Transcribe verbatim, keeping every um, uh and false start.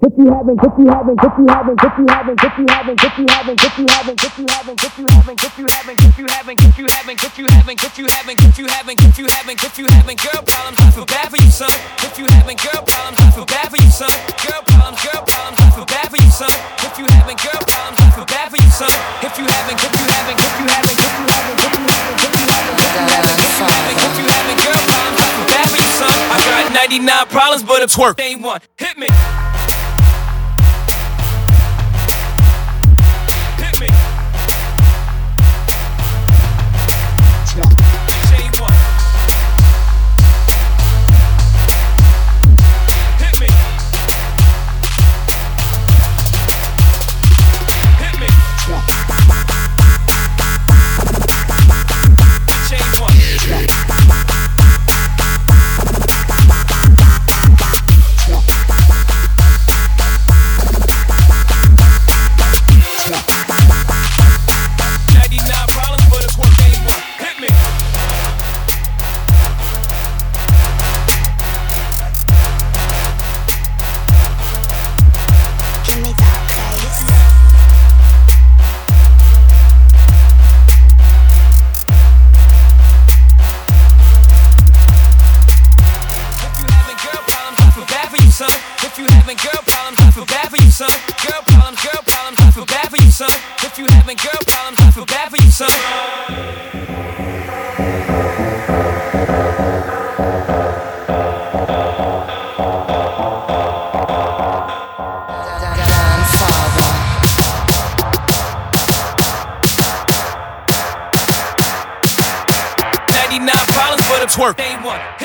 If you haven't, if you haven't, if you haven't, if you haven't, if you haven't, if you haven't, if you haven't, if you haven't, if you haven't, if you haven't, if you haven't, if you haven't, if you haven't, if you haven't, if you haven't, if you haven't, if you haven't girl problems, I feel bad for you, son. If you haven't girl problems, I feel bad for you, son. Girl problems, girl problems, I feel bad for you, son. If you haven't girl problems, I feel bad for you, son. If you haven't, if you haven't, if you haven't, if you haven't, if you haven't, if you haven't, if you haven't, if you haven't, if you haven't girl problems, I feel bad for you, son. I got ninety-nine problems, but a twerk ain't one. Hit me. If you having girl problems, I feel bad for you, son. Girl problems, girl problems, I feel bad for you, son. If you having girl problems, I feel bad for you, son. ninety-nine problems, but a twerk ain't one.